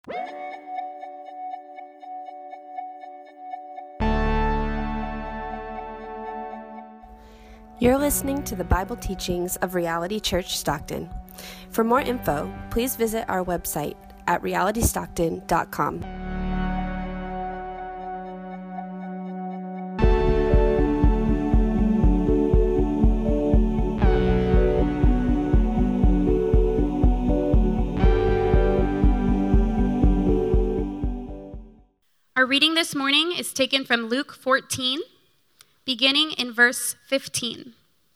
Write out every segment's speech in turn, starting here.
You're listening to the Bible teachings of Reality Church Stockton. For more info, please visit our website at realitystockton.com. Our reading this morning is taken from Luke 14, beginning in verse 15.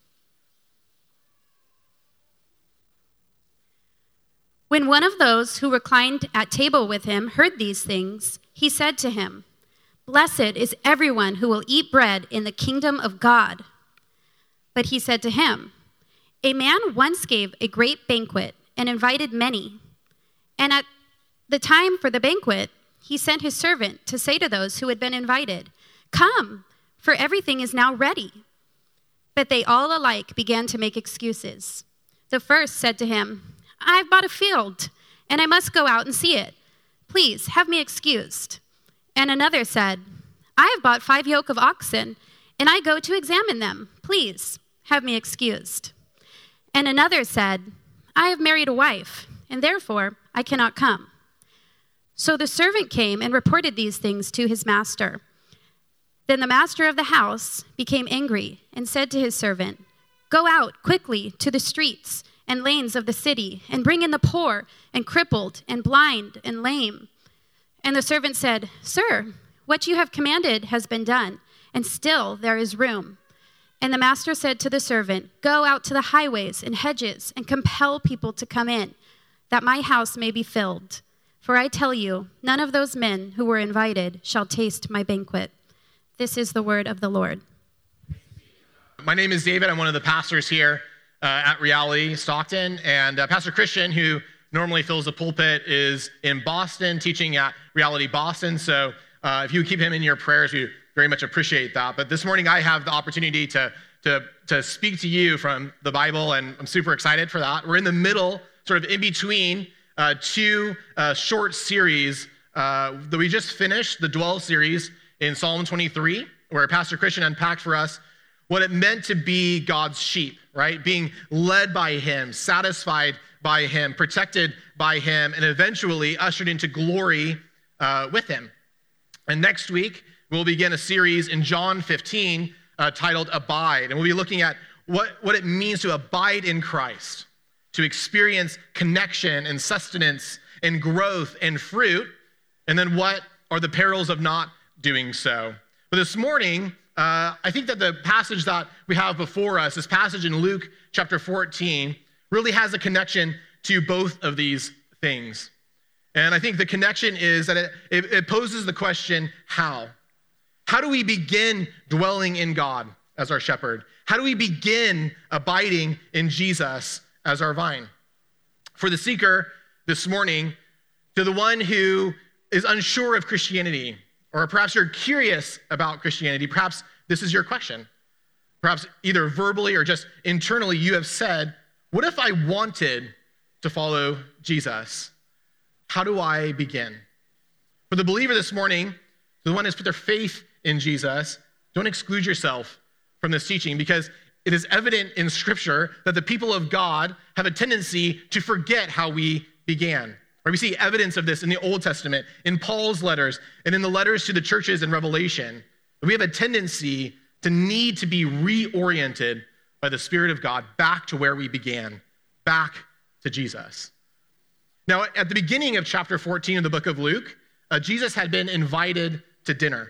When one of those who reclined at table with him heard these things, he said to him, "Blessed is everyone who will eat bread in the kingdom of God." But he said to him, "A man once gave a great banquet and invited many. And at the time for the banquet, he sent his servant to say to those who had been invited, 'Come, for everything is now ready.' But they all alike began to make excuses. The first said to him, 'I've bought a field, and I must go out and see it. Please have me excused.' And another said, 'I have bought 5 yoke of oxen, and I go to examine them. Please have me excused.' And another said, 'I have married a wife, and therefore I cannot come.' So the servant came and reported these things to his master. Then the master of the house became angry and said to his servant, 'Go out quickly to the streets and lanes of the city, and bring in the poor and crippled and blind and lame.' And the servant said, 'Sir, what you have commanded has been done, and still there is room.' And the master said to the servant, 'Go out to the highways and hedges and compel people to come in, that my house may be filled. For I tell you, none of those men who were invited shall taste my banquet.' This is the word of the Lord." My name is David. I'm one of the pastors here at Reality Stockton. And Pastor Christian, who normally fills the pulpit, is in Boston teaching at Reality Boston. So if you would keep him in your prayers, we very much appreciate that. But this morning I have the opportunity to speak to you from the Bible, and I'm super excited for that. We're in the middle, sort of in between two short series that we just finished, the Dwell series in Psalm 23, where Pastor Christian unpacked for us what it meant to be God's sheep, right? Being led by him, satisfied by him, protected by him, and eventually ushered into glory with him. And next week, we'll begin a series in John 15 titled Abide. And we'll be looking at what it means to abide in Christ, to experience connection and sustenance and growth and fruit, and then what are the perils of not doing so. But this morning, I think that the passage that we have before us, this passage in Luke chapter 14, really has a connection to both of these things. And I think the connection is that it poses the question, how? How do we begin dwelling in God as our shepherd? How do we begin abiding in Jesus as our vine? For the seeker this morning, to the one who is unsure of Christianity, or perhaps you're curious about Christianity, perhaps this is your question. Perhaps either verbally or just internally you have said, what if I wanted to follow Jesus? How do I begin? For the believer this morning, the one who's put their faith in Jesus, don't exclude yourself from this teaching, because it is evident in Scripture that the people of God have a tendency to forget how we began. Right? We see evidence of this in the Old Testament, in Paul's letters, and in the letters to the churches in Revelation. We have a tendency to need to be reoriented by the Spirit of God back to where we began, back to Jesus. Now, at the beginning of chapter 14 of the book of Luke, Jesus had been invited to dinner.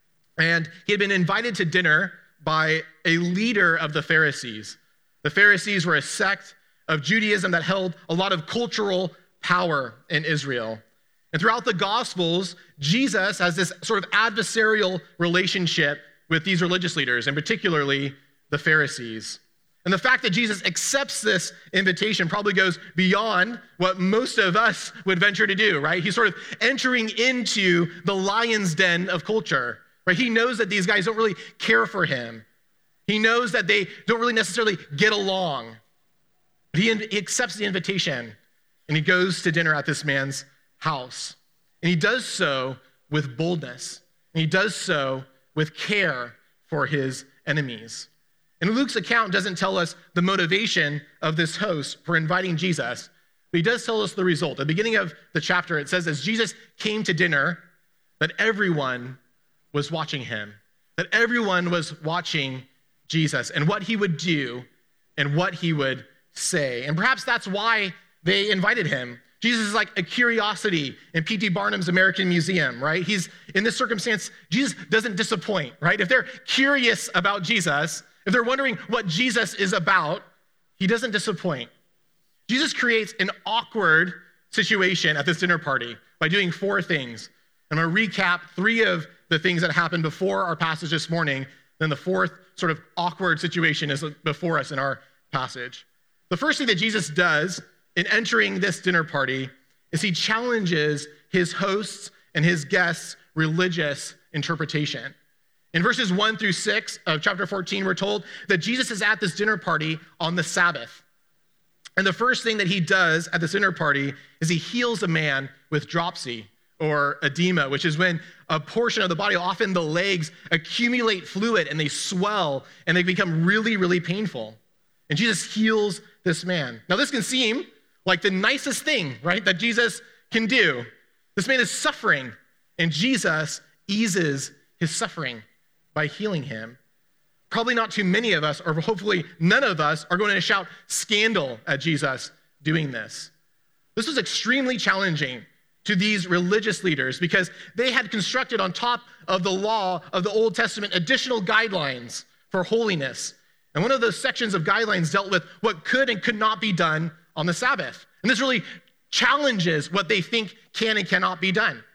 And he had been invited to dinner by a leader of the Pharisees. The Pharisees were a sect of Judaism that held a lot of cultural power in Israel. And throughout the Gospels, Jesus has this sort of adversarial relationship with these religious leaders, and particularly the Pharisees. And the fact that Jesus accepts this invitation probably goes beyond what most of us would venture to do, right? He's sort of entering into the lion's den of culture, right? He knows that these guys don't really care for him. He knows that they don't really necessarily get along. But he accepts the invitation, and he goes to dinner at this man's house. And he does so with boldness. And he does so with care for his enemies. And Luke's account doesn't tell us the motivation of this host for inviting Jesus, but he does tell us the result. At the beginning of the chapter, it says, as Jesus came to dinner, that everyone was watching him, that everyone was watching Jesus and what he would do and what he would say. And perhaps that's why they invited him. Jesus is like a curiosity in P.T. Barnum's American Museum, right? He's, in this circumstance, Jesus doesn't disappoint, right? If they're curious about Jesus, if they're wondering what Jesus is about, he doesn't disappoint. Jesus creates an awkward situation at this dinner party by doing 4 things. I'm going to recap 3 of the things that happened before our passage this morning. Then the 4th sort of awkward situation is before us in our passage. The first thing that Jesus does in entering this dinner party is he challenges his hosts and his guests' religious interpretation. In verses 1 through 6 of chapter 14, we're told that Jesus is at this dinner party on the Sabbath. And the first thing that he does at this dinner party is he heals a man with dropsy or edema, which is when a portion of the body, often the legs, accumulate fluid and they swell and they become really, really painful. And Jesus heals this man. Now, this can seem like the nicest thing, right, that Jesus can do. This man is suffering, and Jesus eases his suffering by healing him. Probably not too many of us, or hopefully none of us, are going to shout scandal at Jesus doing this. This was extremely challenging to these religious leaders because they had constructed on top of the law of the Old Testament additional guidelines for holiness. And one of those sections of guidelines dealt with what could and could not be done on the Sabbath. And this really challenges what they think can and cannot be done.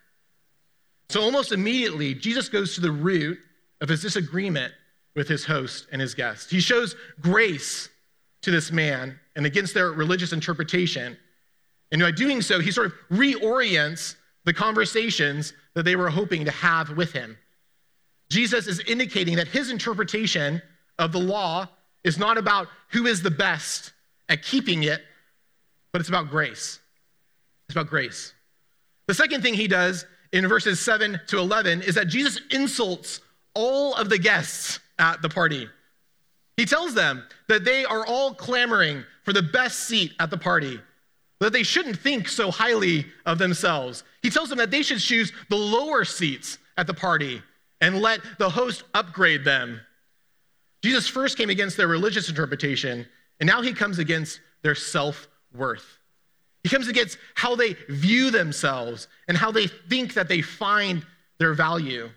So almost immediately, Jesus goes to the root of his disagreement with his host and his guest. He shows grace to this man and against their religious interpretation. And by doing so, he sort of reorients the conversations that they were hoping to have with him. Jesus is indicating that his interpretation of the law is not about who is the best at keeping it, but it's about grace. It's about grace. The second thing he does in verses 7 to 11 is that Jesus insults all of the guests at the party. He tells them that they are all clamoring for the best seat at the party, that they shouldn't think so highly of themselves. He tells them that they should choose the lower seats at the party and let the host upgrade them. Jesus first came against their religious interpretation, and now he comes against their self-worth. He comes against how they view themselves and how they think that they find their value.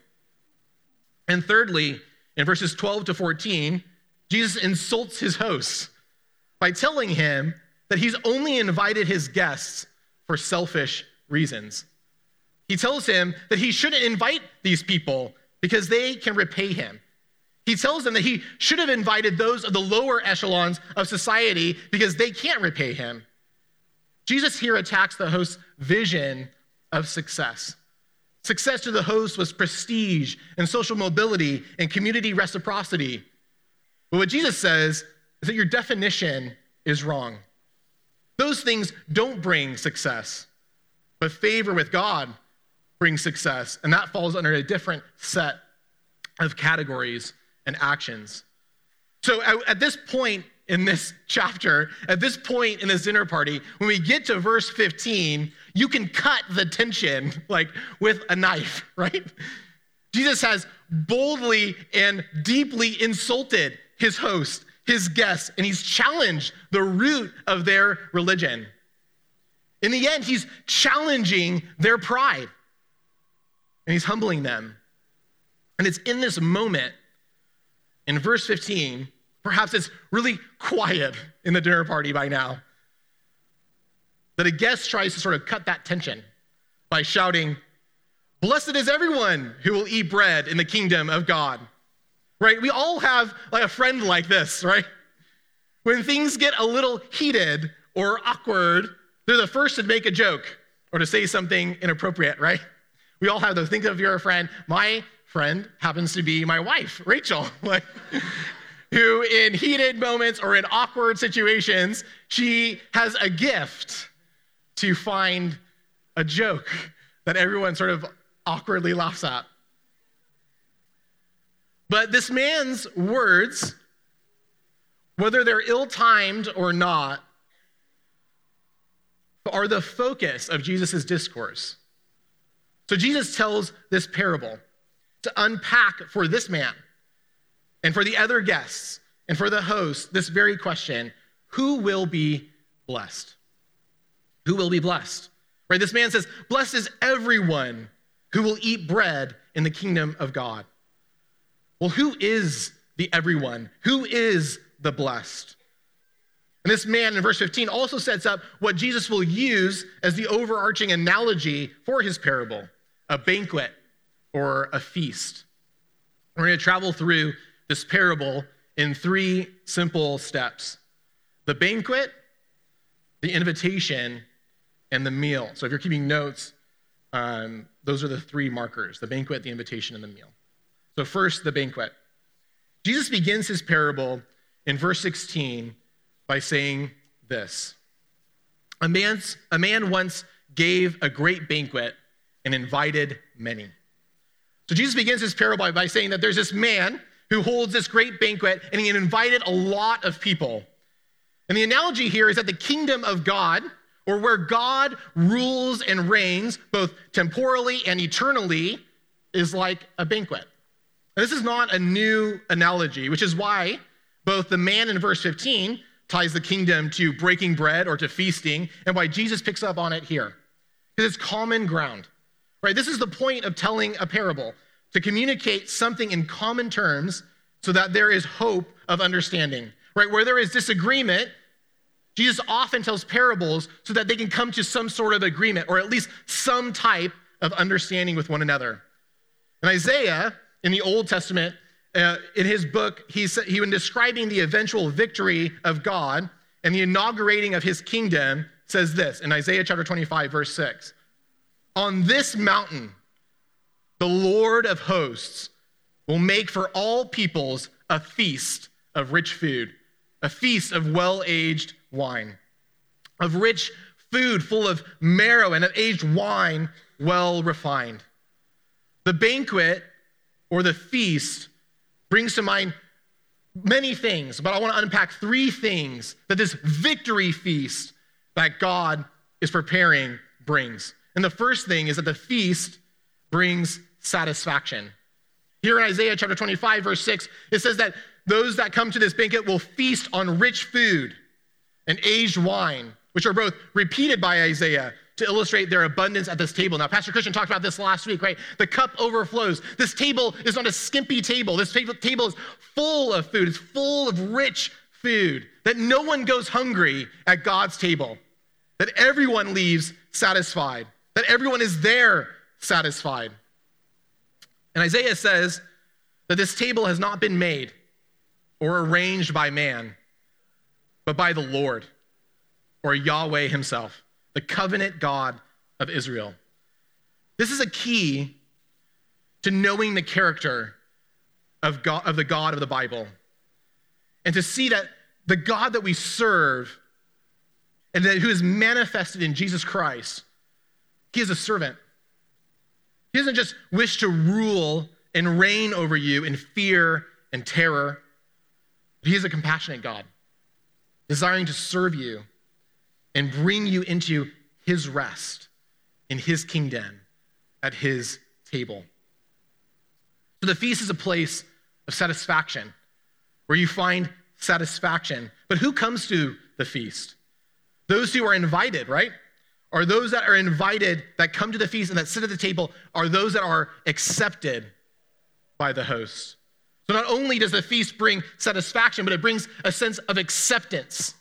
And thirdly, in verses 12 to 14, Jesus insults his hosts by telling him that he's only invited his guests for selfish reasons. He tells him that he shouldn't invite these people because they can repay him. He tells them that he should have invited those of the lower echelons of society because they can't repay him. Jesus here attacks the host's vision of success. Success to the host was prestige and social mobility and community reciprocity. But what Jesus says is that your definition is wrong. Those things don't bring success, but favor with God brings success, and that falls under a different set of categories and actions. So at this point in this chapter, at this point in this dinner party, when we get to verse 15, you can cut the tension like with a knife, right? Jesus has boldly and deeply insulted his host, his guests, and he's challenged the root of their religion. In the end, he's challenging their pride, and he's humbling them. And it's in this moment, in verse 15, perhaps it's really quiet in the dinner party by now, that a guest tries to sort of cut that tension by shouting, "Blessed is everyone who will eat bread in the kingdom of God." Right? We all have like a friend like this, right? When things get a little heated or awkward, they're the first to make a joke or to say something inappropriate, right? We all have those. Think of your friend. My friend happens to be my wife, Rachel, like, who in heated moments or in awkward situations, she has a gift to find a joke that everyone sort of awkwardly laughs at. But this man's words, whether they're ill-timed or not, are the focus of Jesus' discourse. So Jesus tells this parable to unpack for this man and for the other guests and for the host this very question: who will be blessed? Who will be blessed? Right? This man says, blessed is everyone who will eat bread in the kingdom of God. Well, who is the everyone? Who is the blessed? And this man in verse 15 also sets up what Jesus will use as the overarching analogy for his parable: a banquet or a feast. We're going to travel through this parable in 3 simple steps: the banquet, the invitation, and the meal. So if you're keeping notes, those are the 3 markers: the banquet, the invitation, and the meal. So first, the banquet. Jesus begins his parable in verse 16 by saying this: a man once gave a great banquet and invited many. So Jesus begins his parable by saying that there's this man who holds this great banquet, and he invited a lot of people. And the analogy here is that the kingdom of God, or where God rules and reigns both temporally and eternally, is like a banquet. Now, this is not a new analogy, which is why both the man in verse 15 ties the kingdom to breaking bread or to feasting, and why Jesus picks up on it here. Because it's common ground, right? This is the point of telling a parable, to communicate something in common terms so that there is hope of understanding, right? Where there is disagreement, Jesus often tells parables so that they can come to some sort of agreement, or at least some type of understanding with one another. And Isaiah, in the Old Testament, in his book, when describing the eventual victory of God and the inaugurating of his kingdom, says this in Isaiah chapter 25, verse 6. On this mountain, the Lord of hosts will make for all peoples a feast of rich food, a feast of well-aged wine, of rich food full of marrow, and of aged wine well refined. The banquet or the feast brings to mind many things, but I want to unpack 3 things that this victory feast that God is preparing brings. And the first thing is that the feast brings satisfaction. Here in Isaiah chapter 25, verse 6, it says that those that come to this banquet will feast on rich food and aged wine, which are both repeated by Isaiah to illustrate their abundance at this table. Now, Pastor Christian talked about this last week, right? The cup overflows. This table is not a skimpy table. This table is full of food. It's full of rich food, that no one goes hungry at God's table, that everyone leaves satisfied, that everyone is there satisfied. And Isaiah says that this table has not been made or arranged by man, but by the Lord, or Yahweh himself, the covenant God of Israel. This is a key to knowing the character of God, of the God of the Bible, and to see that the God that we serve and that who is manifested in Jesus Christ, he is a servant. He doesn't just wish to rule and reign over you in fear and terror. He is a compassionate God, desiring to serve you and bring you into his rest in his kingdom at his table. So the feast is a place of satisfaction where you find satisfaction. But who comes to the feast? Those who are invited, right? Or those that are invited that come to the feast and that sit at the table are those that are accepted by the host. So not only does the feast bring satisfaction, but it brings a sense of acceptance.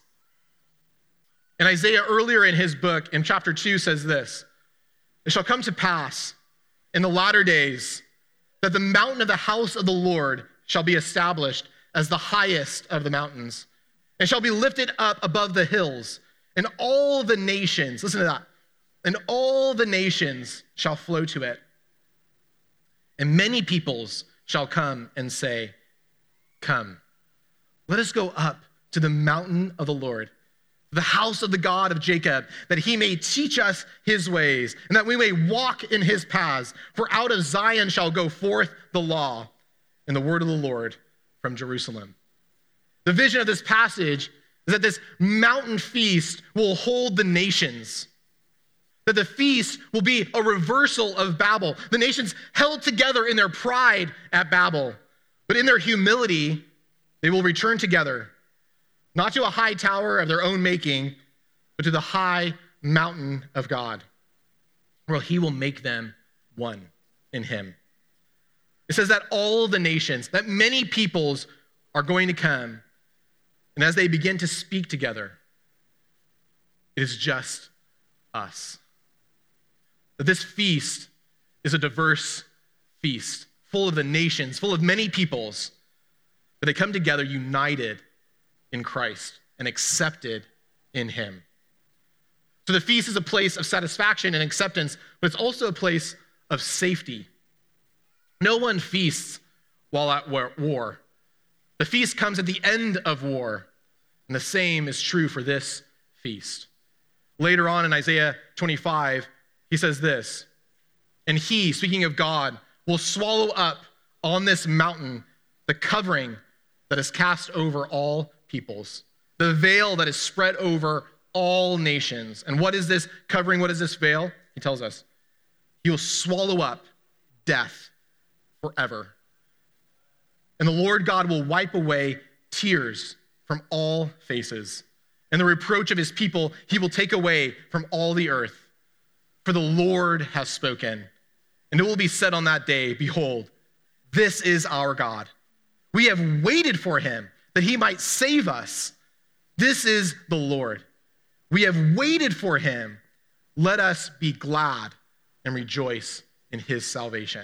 And Isaiah earlier in his book, in chapter 2, says this: it shall come to pass in the latter days that the mountain of the house of the Lord shall be established as the highest of the mountains, and shall be lifted up above the hills, and all the nations, listen to that, and all the nations shall flow to it. And many peoples shall come and say, come, let us go up to the mountain of the Lord, the house of the God of Jacob, that he may teach us his ways, and that we may walk in his paths. For out of Zion shall go forth the law and the word of the Lord from Jerusalem. The vision of this passage is that this mountain feast will hold the nations, that the feast will be a reversal of Babel. The nations held together in their pride at Babel, but in their humility, they will return together, not to a high tower of their own making, but to the high mountain of God, where he will make them one in him. It says that all the nations, that many peoples are going to come, and as they begin to speak together, it is just us. That this feast is a diverse feast, full of the nations, full of many peoples, but they come together united in Christ and accepted in him. So the feast is a place of satisfaction and acceptance, but it's also a place of safety. No one feasts while at war. The feast comes at the end of war, and the same is true for this feast. Later on in Isaiah 25, he says this, and he, speaking of God, will swallow up on this mountain the covering that is cast over all peoples, the veil that is spread over all nations. And what is this covering? What is this veil? He tells us, he will swallow up death forever. And the Lord God will wipe away tears from all faces. And the reproach of his people he will take away from all the earth. For the Lord has spoken. And it will be said on that day, behold, this is our God. We have waited for him that he might save us. This is the Lord. We have waited for him. Let us be glad and rejoice in his salvation.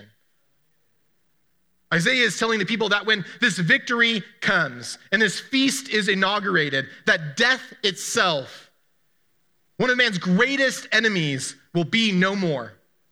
Isaiah is telling the people that when this victory comes and this feast is inaugurated, that death itself, one of man's greatest enemies, will be no more.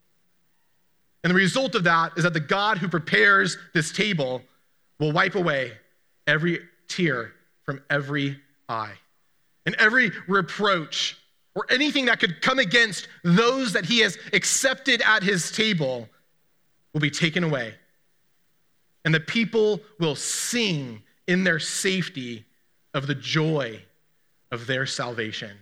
And the result of that is that the God who prepares this table will wipe away every tear from every eye. And every reproach or anything that could come against those that he has accepted at his table will be taken away. And the people will sing in their safety of the joy of their salvation.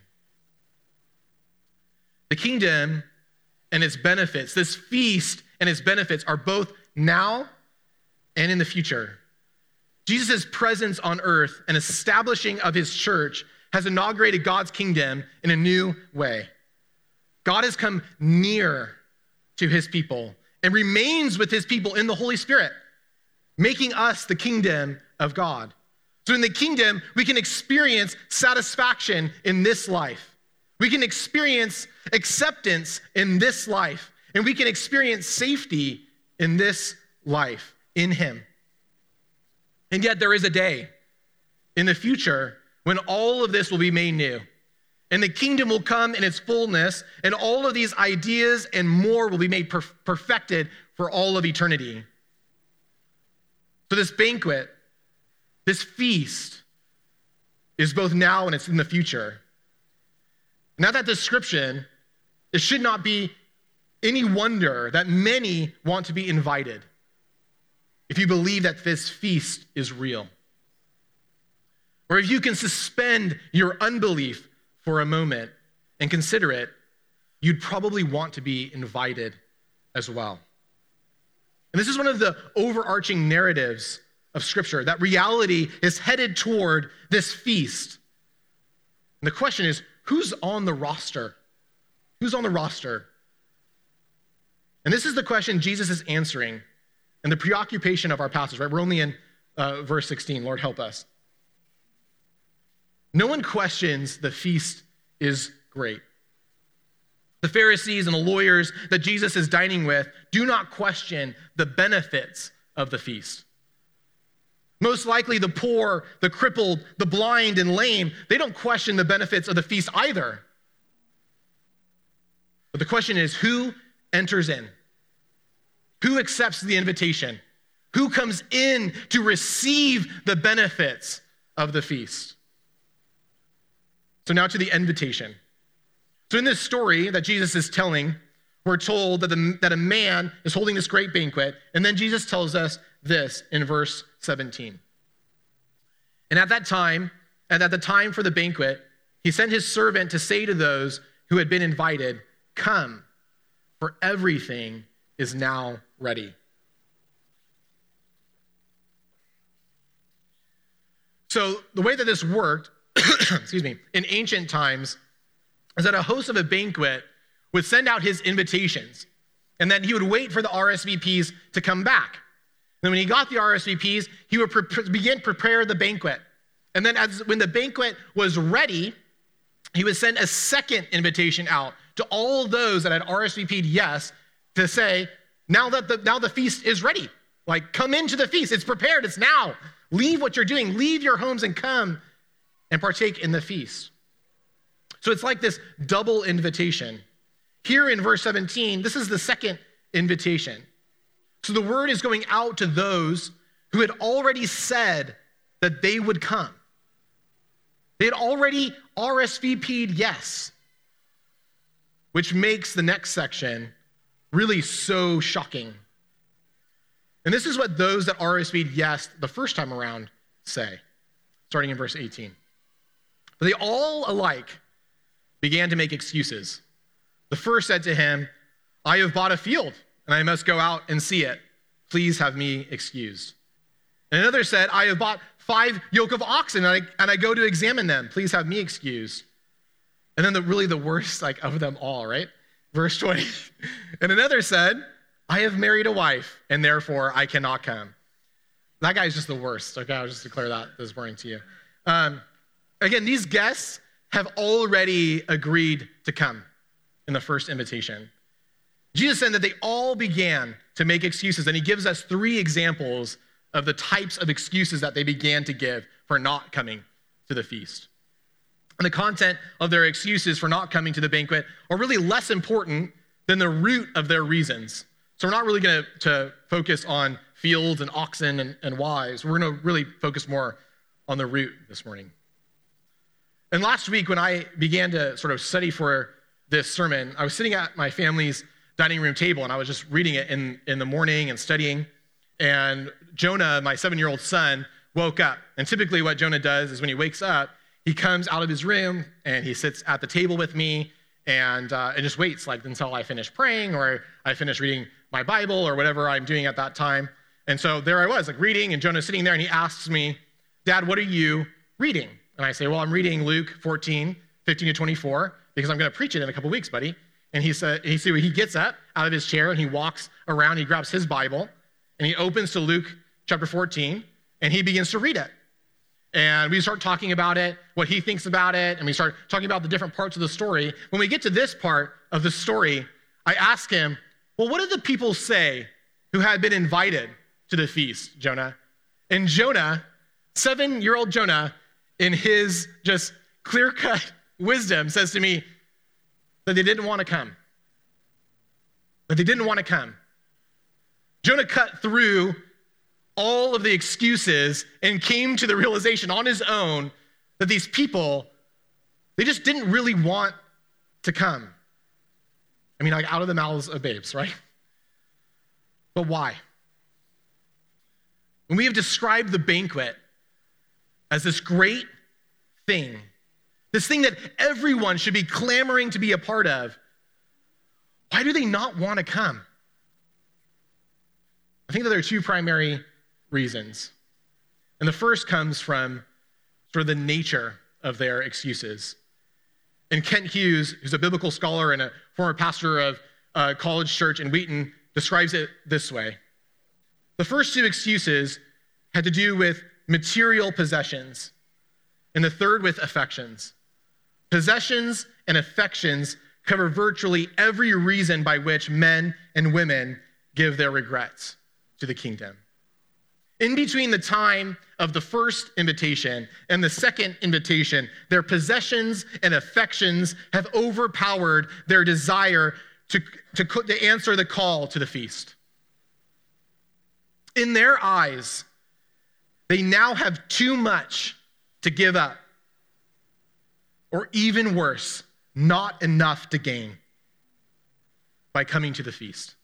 The kingdom and its benefits, this feast and its benefits, are both now and in the future. Jesus' presence on earth and establishing of his church has inaugurated God's kingdom in a new way. God has come near to his people and remains with his people in the Holy Spirit, making us the kingdom of God. So in the kingdom, we can experience satisfaction in this life. We can experience acceptance in this life. And we can experience safety in this life, in him. And yet there is a day in the future when all of this will be made new. And the kingdom will come in its fullness, and all of these ideas and more will be made perfected for all of eternity. So this banquet, this feast, is both now and it's in the future. Now that description, it should not be any wonder that many want to be invited if you believe that this feast is real. Or if you can suspend your unbelief for a moment and consider it, you'd probably want to be invited as well. And this is one of the overarching narratives of Scripture, that reality is headed toward this feast. And the question is, who's on the roster? Who's on the roster? And this is the question Jesus is answering and the preoccupation of our passage, right? We're only in verse 16. Lord, help us. No one questions the feast is great. The Pharisees and the lawyers that Jesus is dining with do not question the benefits of the feast. Most likely the poor, the crippled, the blind and lame, they don't question the benefits of the feast either. But the question is, who enters in? Who accepts the invitation? Who comes in to receive the benefits of the feast? So now to the invitation. So in this story that Jesus is telling, we're told that a man is holding this great banquet, and then Jesus tells us this in verse 17. And at the time for the banquet, he sent his servant to say to those who had been invited, "Come, for everything is now ready." So the way that this worked, in ancient times, is that a host of a banquet would send out his invitations, and then he would wait for the RSVPs to come back. And when he got the RSVPs, he would begin to prepare the banquet. And then when the banquet was ready, he would send a second invitation out to all those that had RSVP'd yes to say, now the feast is ready. Like, come into the feast. It's prepared. It's now. Leave what you're doing. Leave your homes and come and partake in the feast. So it's like this double invitation. Here in verse 17, this is the second invitation. So the word is going out to those who had already said that they would come. They had already RSVP'd yes, which makes the next section really so shocking. And this is what those that RSVP'd yes the first time around say, starting in verse 18. But they all alike began to make excuses. The first said to him, "I have bought a field, and I must go out and see it. Please have me excused." And another said, "I have bought 5 yoke of oxen, and I go to examine them. Please have me excused." And then the worst of them all, right? Verse 20. And another said, "I have married a wife, and therefore I cannot come." That guy's just the worst. Okay, I'll just declare that this morning to you. Again, these guests have already agreed to come in the first invitation. Jesus said that they all began to make excuses, and he gives us 3 examples of the types of excuses that they began to give for not coming to the feast. And the content of their excuses for not coming to the banquet are really less important than the root of their reasons. So we're not really going to focus on fields and oxen and wives. We're going to really focus more on the root this morning. And last week, when I began to sort of study for this sermon, I was sitting at my family's dining room table, and I was just reading it in the morning and studying. And Jonah, my 7-year-old son, woke up. And typically what Jonah does is when he wakes up, he comes out of his room and he sits at the table with me and just waits until I finish praying or I finish reading my Bible or whatever I'm doing at that time. And so there I was reading, and Jonah's sitting there, and he asks me, "Dad, what are you reading?" And I say, "Well, I'm reading Luke 14, 15 to 24, because I'm going to preach it in a couple weeks, buddy." And he gets up out of his chair and he walks around, he grabs his Bible, and he opens to Luke chapter 14, and he begins to read it. And we start talking about it, what he thinks about it, and we start talking about the different parts of the story. When we get to this part of the story, I ask him, "Well, what did the people say who had been invited to the feast, Jonah?" And Jonah, 7-year-old Jonah, in his just clear-cut wisdom, says to me that they didn't want to come. That they didn't want to come. Jonah cut through all of the excuses and came to the realization on his own that these people, they just didn't really want to come. I mean, out of the mouths of babes, right? But why? When we have described the banquet as this great thing, this thing that everyone should be clamoring to be a part of, why do they not want to come? I think that there are 2 primary reasons. And the first comes from sort of the nature of their excuses. And Kent Hughes, who's a biblical scholar and a former pastor of a college church in Wheaton, describes it this way. The first 2 excuses had to do with material possessions, and the third with affections. Possessions and affections cover virtually every reason by which men and women give their regrets to the kingdom. In between the time of the first invitation and the second invitation, their possessions and affections have overpowered their desire to answer the call to the feast. In their eyes, they now have too much to give up or even worse, not enough to gain by coming to the feast.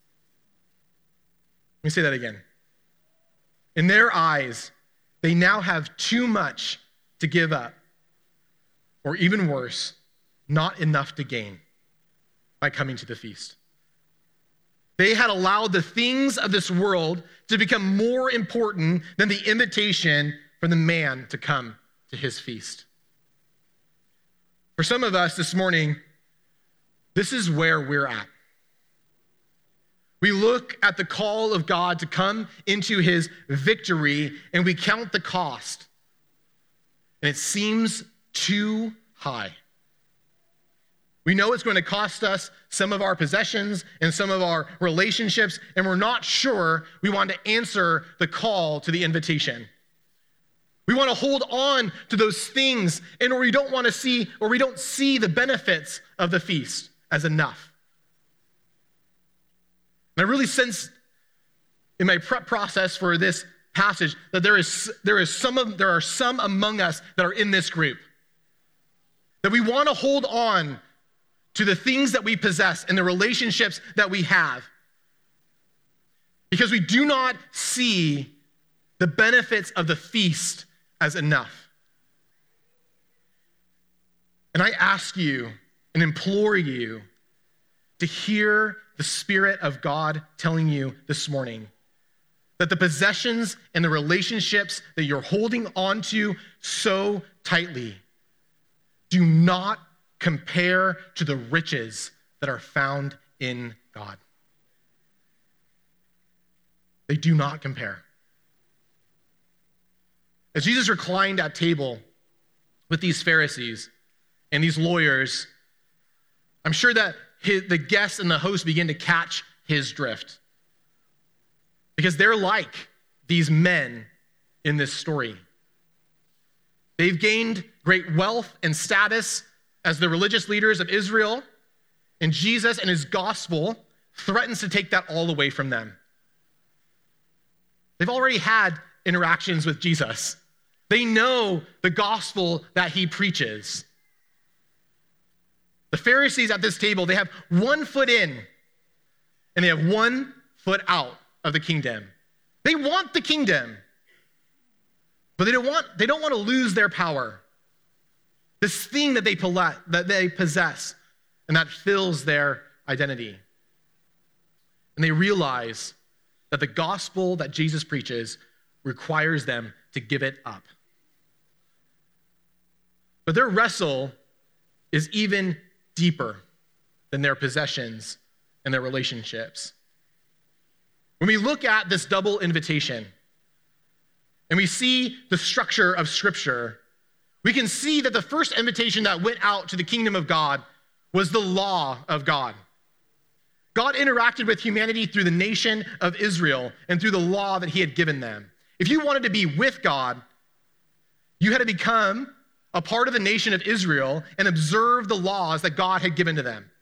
Let me say that again. In their eyes, they now have too much to give up, or even worse, not enough to gain by coming to the feast. They had allowed the things of this world to become more important than the invitation from the man to come to his feast. For some of us this morning, this is where we're at. We look at the call of God to come into his victory and we count the cost. And it seems too high. We know it's going to cost us some of our possessions and some of our relationships, and we're not sure we want to answer the call to the invitation. We want to hold on to those things, and we don't see the benefits of the feast as enough. And I really sense in my prep process for this passage that there are some among us that are in this group. That we want to hold on to the things that we possess and the relationships that we have. Because we do not see the benefits of the feast as enough. And I ask you and implore you to hear the Spirit of God telling you this morning that the possessions and the relationships that you're holding on to so tightly do not compare to the riches that are found in God. They do not compare. As Jesus reclined at table with these Pharisees and these lawyers, I'm sure that the guests and the host begin to catch his drift. Because they're like these men in this story. They've gained great wealth and status as the religious leaders of Israel, and Jesus and his gospel threatens to take that all away from them. They've already had interactions with Jesus. They know the gospel that he preaches. The Pharisees at this table, they have 1 foot in and they have 1 foot out of the kingdom. They want the kingdom, but they don't want to lose their power. This thing that they possess and that fills their identity. And they realize that the gospel that Jesus preaches requires them to give it up. But their wrestle is even deeper than their possessions and their relationships. When we look at this double invitation and we see the structure of Scripture, we can see that the first invitation that went out to the kingdom of God was the law of God. God interacted with humanity through the nation of Israel and through the law that he had given them. If you wanted to be with God, you had to become a part of the nation of Israel and observe the laws that God had given to them.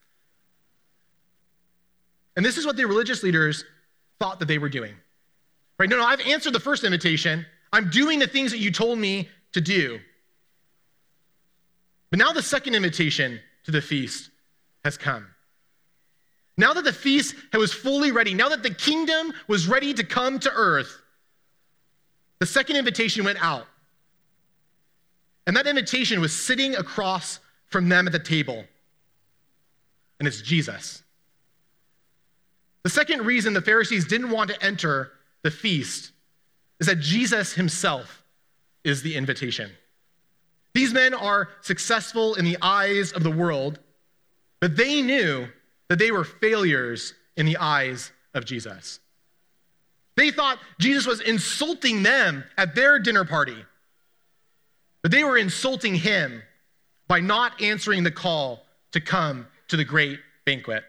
And this is what the religious leaders thought that they were doing. Right? No, I've answered the first invitation. I'm doing the things that you told me to do. But now the second invitation to the feast has come. Now that the feast was fully ready, now that the kingdom was ready to come to earth, the second invitation went out. And that invitation was sitting across from them at the table. And it's Jesus. The second reason the Pharisees didn't want to enter the feast is that Jesus himself is the invitation. These men are successful in the eyes of the world, but they knew that they were failures in the eyes of Jesus. They thought Jesus was insulting them at their dinner party, but they were insulting him by not answering the call to come to the great banquet.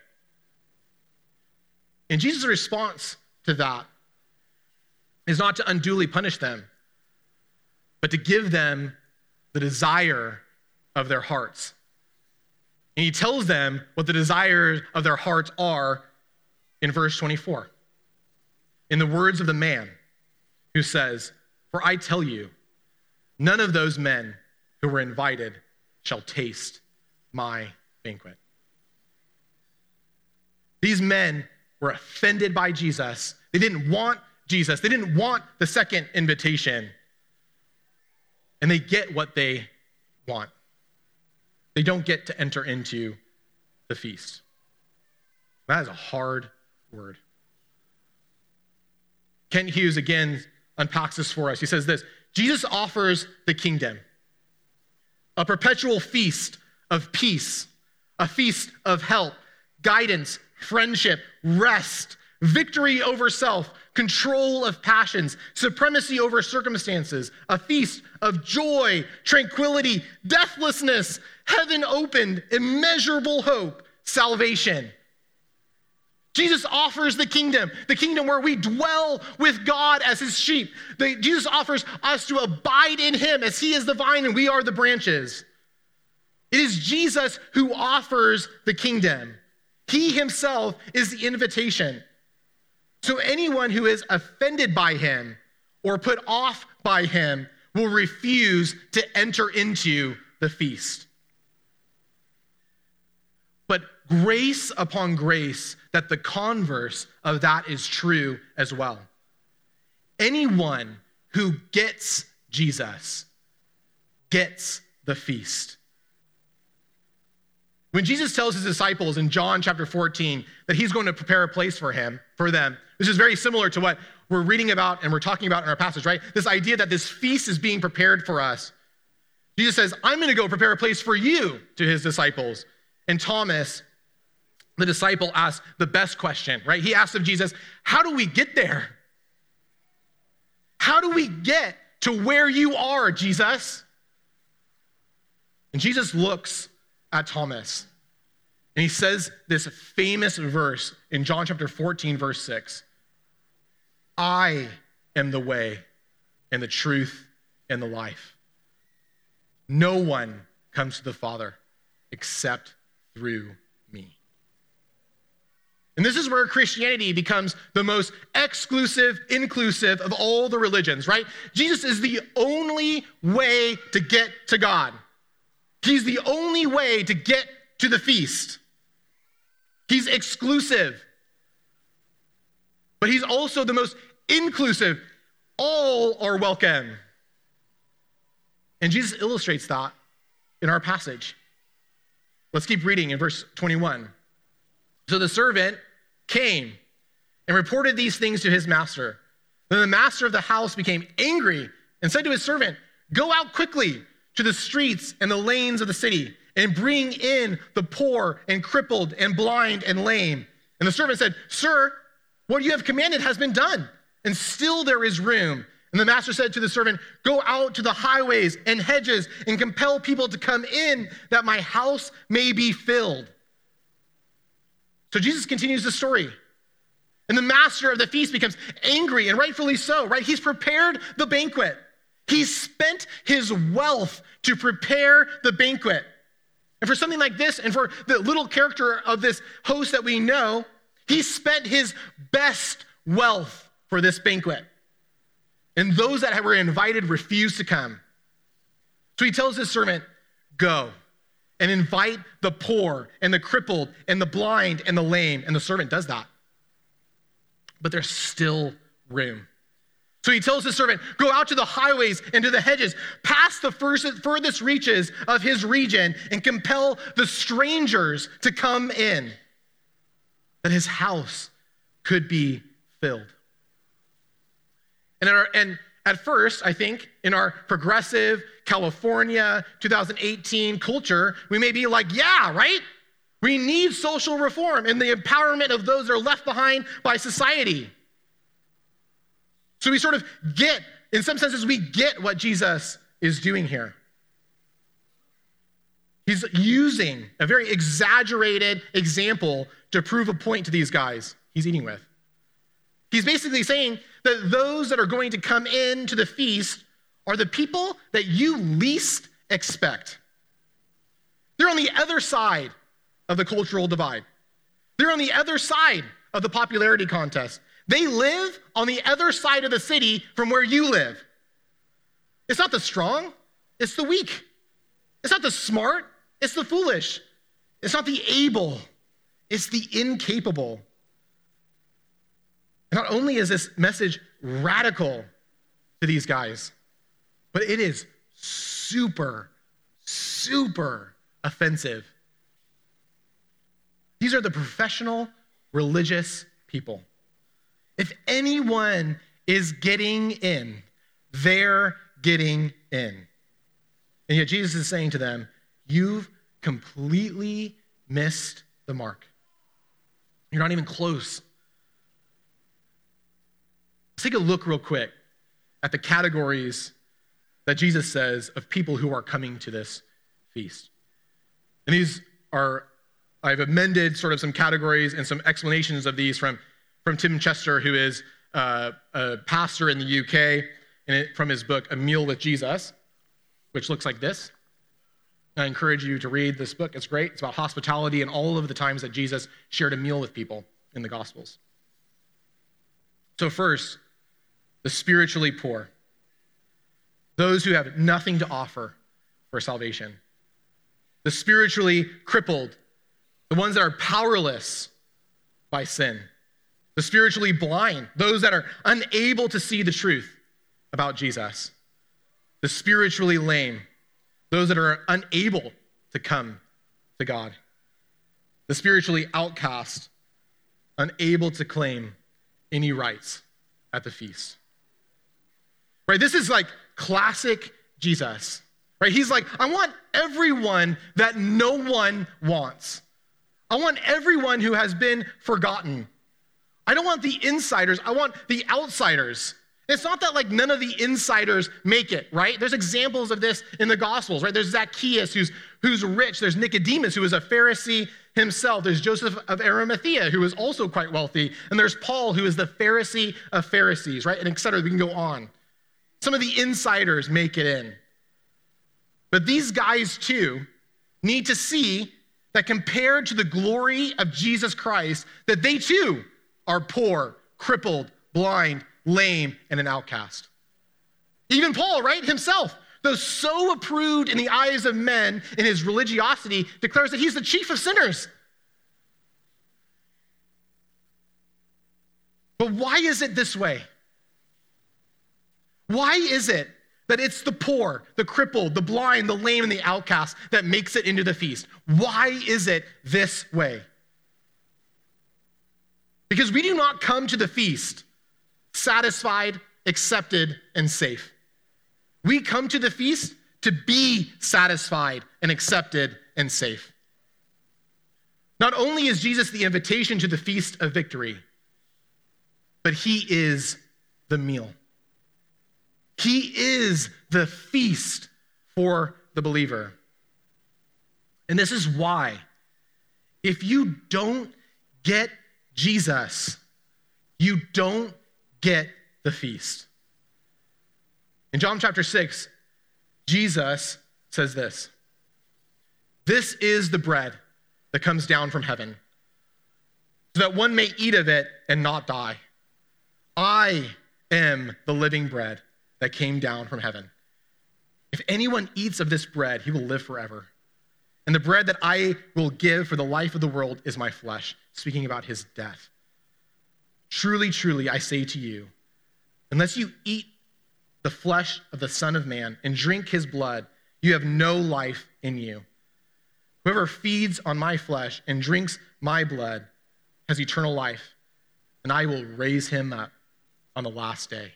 And Jesus' response to that is not to unduly punish them, but to give them the desire of their hearts. And he tells them what the desires of their hearts are in verse 24. In the words of the man who says, "For I tell you, none of those men who were invited shall taste my banquet. These men were offended by Jesus. They didn't want Jesus. They didn't want the second invitation. And they get what they want. They don't get to enter into the feast. That is a hard word. Kent Hughes again unpacks this for us. He says this: Jesus offers the kingdom, a perpetual feast of peace, a feast of help, guidance, friendship, rest, victory over self, control of passions, supremacy over circumstances, a feast of joy, tranquility, deathlessness, heaven opened, immeasurable hope, salvation. Jesus offers the kingdom where we dwell with God as his sheep. Jesus offers us to abide in him as he is the vine and we are the branches. It is Jesus who offers the kingdom. He himself is the invitation. So anyone who is offended by him or put off by him will refuse to enter into the feast. But grace upon grace, that the converse of that is true as well. Anyone who gets Jesus gets the feast. When Jesus tells his disciples in John chapter 14 that he's going to prepare a place for them, which is very similar to what we're reading about and we're talking about in our passage, right? This idea that this feast is being prepared for us. Jesus says, I'm going to go prepare a place for you, to his disciples. And Thomas, the disciple, asks the best question, right? He asks of Jesus, how do we get there? How do we get to where you are, Jesus? And Jesus looks at Thomas, and he says this famous verse in John chapter 14, verse 6. I am the way and the truth and the life. No one comes to the Father except through me. And this is where Christianity becomes the most exclusive, inclusive of all the religions, right? Jesus is the only way to get to God. He's the only way to get to the feast. He's exclusive. But he's also the most inclusive. All are welcome. And Jesus illustrates that in our passage. Let's keep reading in verse 21. So the servant came and reported these things to his master. Then the master of the house became angry and said to his servant, go out quickly to the streets and the lanes of the city and bring in the poor and crippled and blind and lame. And the servant said, sir, what you have commanded has been done, and still there is room. And the master said to the servant, go out to the highways and hedges and compel people to come in that my house may be filled. So Jesus continues the story. And the master of the feast becomes angry, and rightfully so, right? He's prepared the banquet. He spent his wealth to prepare the banquet. And for something like this, and for the little character of this host that we know, he spent his best wealth for this banquet. And those that were invited refused to come. So he tells his servant, go and invite the poor and the crippled and the blind and the lame. And the servant does that. But there's still room. So he tells his servant, go out to the highways and to the hedges, past the furthest reaches of his region, and compel the strangers to come in, that his house could be filled. And at first, I think, in our progressive California 2018 culture, we may be like, yeah, right? We need social reform and the empowerment of those that are left behind by society. So we sort of get, in some senses, we get what Jesus is doing here. He's using a very exaggerated example to prove a point to these guys he's eating with. He's basically saying that those that are going to come into the feast are the people that you least expect. They're on the other side of the cultural divide. They're on the other side of the popularity contest. They live on the other side of the city from where you live. It's not the strong, it's the weak. It's not the smart, it's the foolish. It's not the able, it's the incapable. And not only is this message radical to these guys, but it is super, super offensive. These are the professional religious people. If anyone is getting in, they're getting in. And yet Jesus is saying to them, you've completely missed the mark. You're not even close. Let's take a look real quick at the categories that Jesus says of people who are coming to this feast. And these are, I've amended sort of some categories and some explanations of these from Tim Chester, who is a pastor in the UK, and from his book, A Meal with Jesus, which looks like this. I encourage you to read this book. It's great. It's about hospitality and all of the times that Jesus shared a meal with people in the Gospels. So first, the spiritually poor. Those who have nothing to offer for salvation. The spiritually crippled. The ones that are powerless by sin. The spiritually blind. Those that are unable to see the truth about Jesus. The spiritually lame. Those that are unable to come to God. The spiritually outcast, unable to claim any rights at the feast. Right? This is like classic Jesus. Right? He's like, I want everyone that no one wants. I want everyone who has been forgotten. I don't want the insiders. I want the outsiders. It's not that like none of the insiders make it, right? There's examples of this in the Gospels, right? There's Zacchaeus who's rich. There's Nicodemus, who is a Pharisee himself. There's Joseph of Arimathea, who is also quite wealthy. And there's Paul, who is the Pharisee of Pharisees, right? And et cetera. We can go on. Some of the insiders make it in. But these guys too need to see that compared to the glory of Jesus Christ, that they too are poor, crippled, blind, lame, and an outcast. Even Paul, right, himself, though so approved in the eyes of men in his religiosity, declares that he's the chief of sinners. But why is it this way? Why is it that it's the poor, the crippled, the blind, the lame, and the outcast that makes it into the feast? Why is it this way? Because we do not come to the feast satisfied, accepted, and safe. We come to the feast to be satisfied and accepted and safe. Not only is Jesus the invitation to the feast of victory, but he is the meal. He is the feast for the believer. And this is why, if you don't get Jesus, you don't get the feast. In John chapter 6, Jesus says this: "This is the bread that comes down from heaven, so that one may eat of it and not die. I am the living bread that came down from heaven. If anyone eats of this bread, he will live forever. And the bread that I will give for the life of the world is my flesh," speaking about his death. "Truly, truly, I say to you, unless you eat the flesh of the Son of Man and drink his blood, you have no life in you. Whoever feeds on my flesh and drinks my blood has eternal life, and I will raise him up on the last day."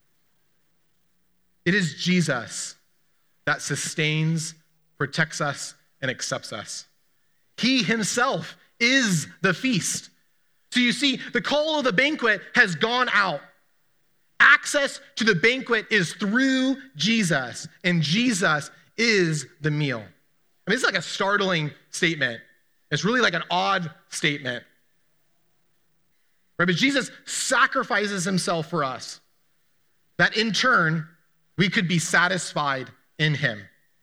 It is Jesus that sustains, protects us, and accepts us. He himself is the feast. So you see, the call of the banquet has gone out. Access to the banquet is through Jesus, and Jesus is the meal. I mean, it's like a startling statement. It's really like an odd statement. Right? But Jesus sacrifices himself for us, that in turn, we could be satisfied in him.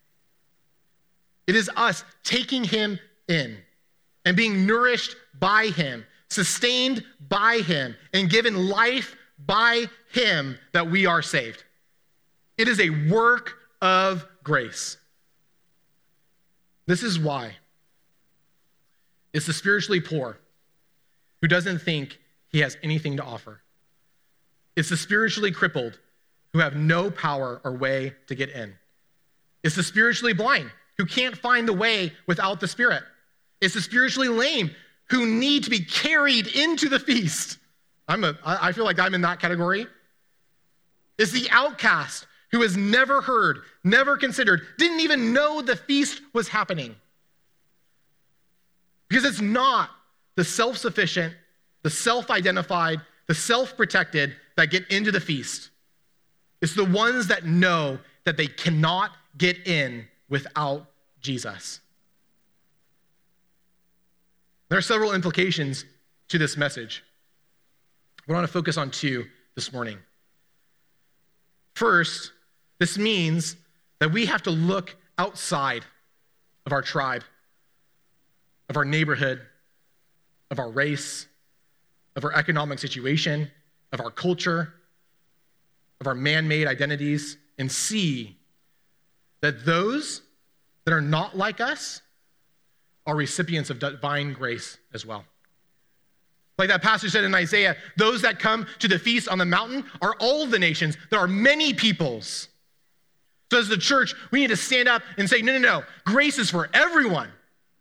It is us taking him in and being nourished by him, sustained by him, and given life by him that we are saved. It is a work of grace. This is why. It's the spiritually poor who doesn't think he has anything to offer. It's the spiritually crippled who have no power or way to get in. It's the spiritually blind who can't find the way without the Spirit. It's the spiritually lame who need to be carried into the feast. I feel like I'm in that category. It's the outcast who has never heard, never considered, didn't even know the feast was happening. Because it's not the self-sufficient, the self-identified, the self-protected that get into the feast. It's the ones that know that they cannot get in without Jesus. There are several implications to this message. I want to focus on two this morning. First, this means that we have to look outside of our tribe, of our neighborhood, of our race, of our economic situation, of our culture, of our man-made identities, and see that those that are not like us are recipients of divine grace as well. Like that passage said in Isaiah, those that come to the feast on the mountain are all the nations. There are many peoples. So as the church, we need to stand up and say, no, grace is for everyone.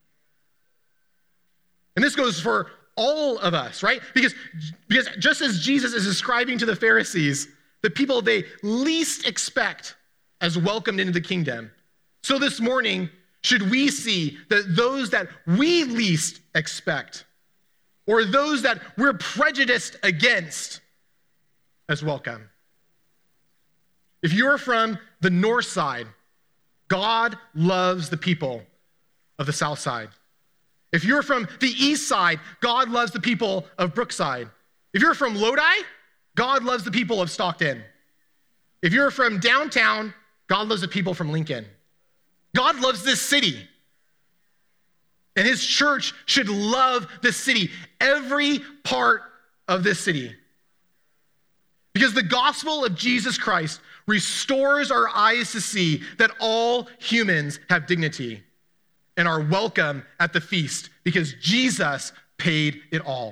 And this goes for all of us, right? Because just as Jesus is describing to the Pharisees, the people they least expect as welcomed into the kingdom, so this morning, should we see that those that we least expect, or those that we're prejudiced against, as welcome. If you're from the north side, God loves the people of the south side. If you're from the east side, God loves the people of Brookside. If you're from Lodi, God loves the people of Stockton. If you're from downtown, God loves the people from Lincoln. God loves this city. And his church should love this city, every part of this city. Because the gospel of Jesus Christ restores our eyes to see that all humans have dignity and are welcome at the feast because Jesus paid it all.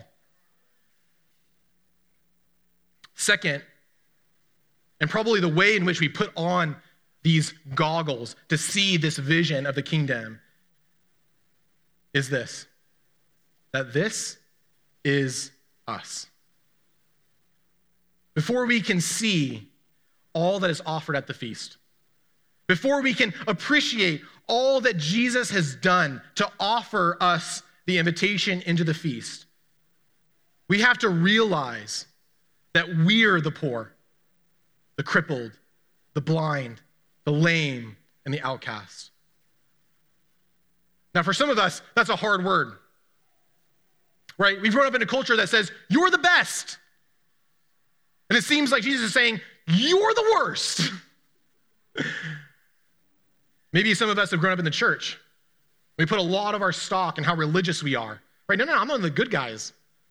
Second, and probably the way in which we put on these goggles to see this vision of the kingdom is this, that this is us. Before we can see all that is offered at the feast, before we can appreciate all that Jesus has done to offer us the invitation into the feast, we have to realize that we're the poor, the crippled, the blind, the lame, and the outcast. Now, for some of us, that's a hard word, right? We've grown up in a culture that says, you're the best. And it seems like Jesus is saying, you're the worst. Maybe some of us have grown up in the church. We put a lot of our stock in how religious we are. Right? No, I'm one of the good guys.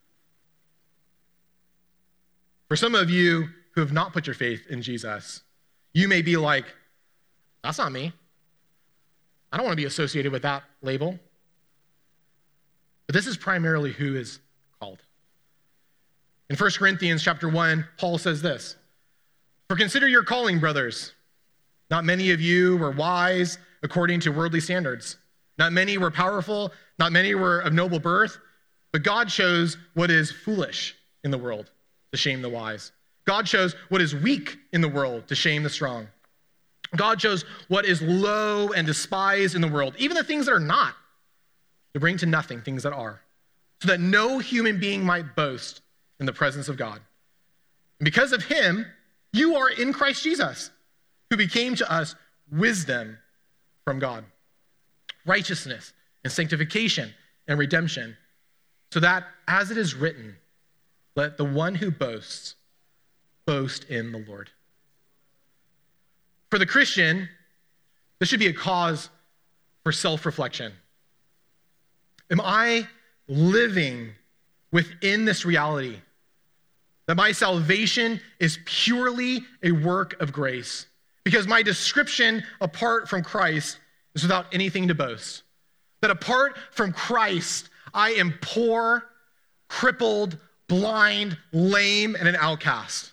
For some of you who have not put your faith in Jesus, you may be like, that's not me. I don't want to be associated with that label. But this is primarily who is called. In 1 Corinthians chapter 1, Paul says this, "For consider your calling, brothers. Not many of you were wise according to worldly standards. Not many were powerful. Not many were of noble birth. But God chose what is foolish in the world to shame the wise. God chose what is weak in the world to shame the strong. God chose what is low and despised in the world, even the things that are not, to bring to nothing things that are, so that no human being might boast in the presence of God. And because of him, you are in Christ Jesus, who became to us wisdom from God, righteousness and sanctification and redemption, so that, as it is written, let the one who boasts boast in the Lord." For the Christian, this should be a cause for self-reflection. Am I living within this reality that my salvation is purely a work of grace? Because my description apart from Christ is without anything to boast. that apart from Christ, I am poor, crippled, blind, lame, and an outcast?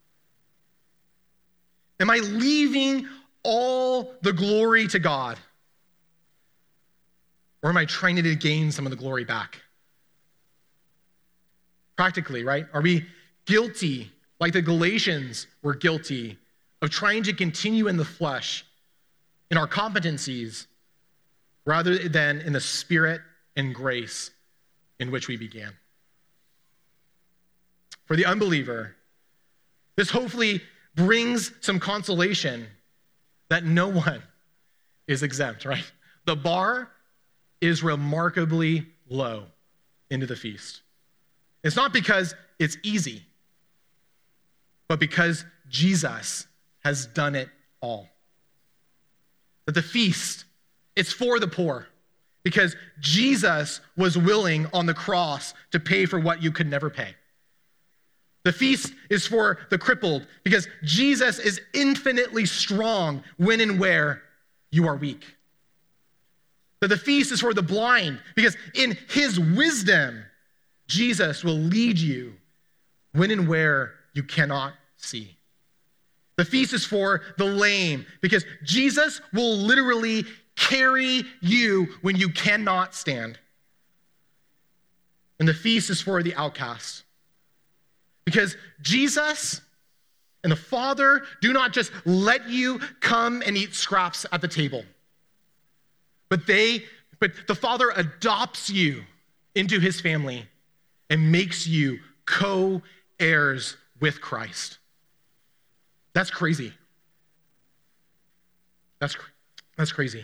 Am I leaving all the glory to God? Or am I trying to gain some of the glory back? Practically, right? Are we guilty, like the Galatians were guilty, of trying to continue in the flesh, in our competencies, rather than in the spirit and grace in which we began? For the unbeliever, this hopefully brings some consolation that no one is exempt, right? The bar is remarkably low into the feast. It's not because it's easy, but because Jesus has done it all. That the feast, it's for the poor, because Jesus was willing on the cross to pay for what you could never pay. The feast is for the crippled, because Jesus is infinitely strong when and where you are weak. That the feast is for the blind, because in his wisdom, Jesus will lead you when and where you cannot see. The feast is for the lame, because Jesus will literally carry you when you cannot stand. And the feast is for the outcast, because Jesus and the Father do not just let you come and eat scraps at the table, but the Father adopts you into his family and makes you co-heirs with Christ. That's crazy. That's crazy.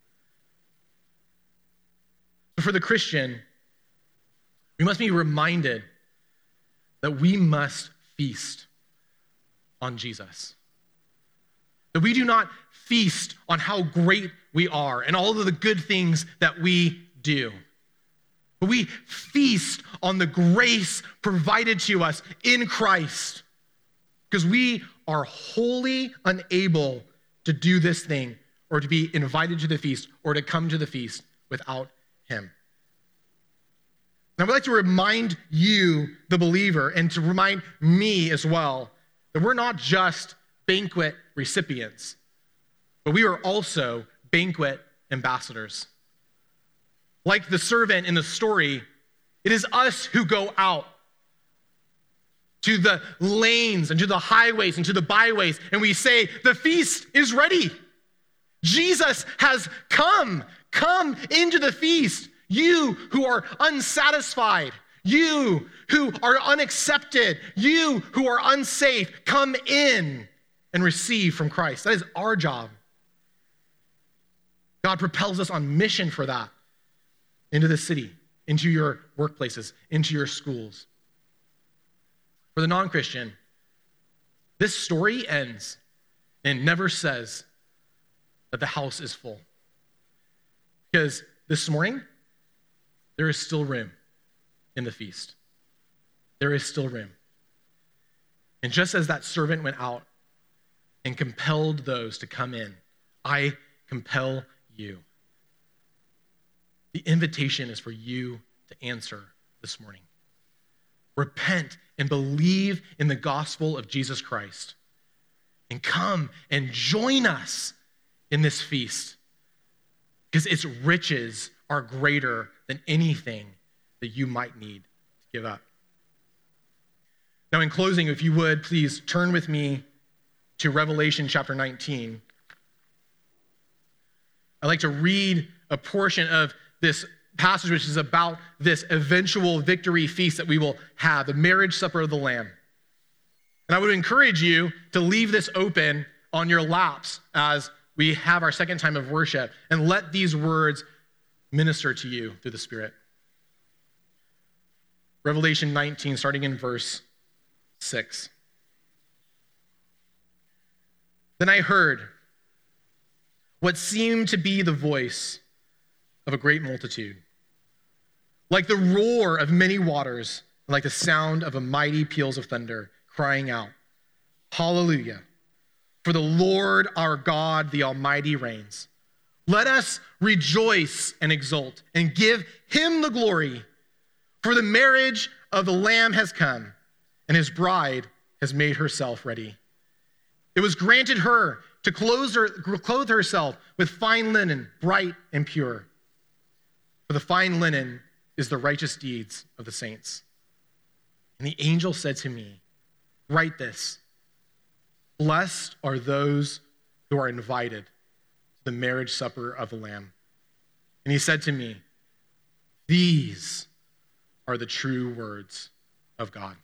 For the Christian, we must be reminded that we must feast on Jesus. That we do not feast on how great we are and all of the good things that we do. But we feast on the grace provided to us in Christ, because we are wholly unable to do this thing or to be invited to the feast or to come to the feast without him. Now, I'd like to remind you, the believer, and to remind me as well, that we're not just banquet recipients, but we are also banquet ambassadors. Like the servant in the story, it is us who go out to the lanes and to the highways and to the byways, and we say, the feast is ready. Jesus has come. Come into the feast. You who are unsatisfied, you who are unaccepted, you who are unsafe, come in and receive from Christ. That is our job. God propels us on mission for that, into the city, into your workplaces, into your schools. For the non-Christian, this story ends and never says that the house is full. Because this morning, there is still room in the feast. There is still room. And just as that servant went out and compelled those to come in, I compel you. The invitation is for you to answer this morning. Repent and believe in the gospel of Jesus Christ, and come and join us in this feast, because its riches are greater than anything that you might need to give up. Now, in closing, if you would, please turn with me to Revelation chapter 19. I'd like to read a portion of this passage, which is about this eventual victory feast that we will have, the marriage supper of the Lamb. And I would encourage you to leave this open on your laps as we have our second time of worship, and let these words minister to you through the Spirit. Revelation 19, starting in verse 6. Then I heard what seemed to be the voice of a great multitude, like the roar of many waters, and like the sound of a mighty peals of thunder, crying out, Hallelujah! For the Lord our God, the Almighty, reigns. Let us rejoice and exult and give him the glory. For the marriage of the Lamb has come, and his bride has made herself ready. It was granted her to clothe herself with fine linen, bright and pure. For the fine linen is the righteous deeds of the saints. And the angel said to me, write this, blessed are those who are invited to the marriage supper of the Lamb. And he said to me, these are the true words of God.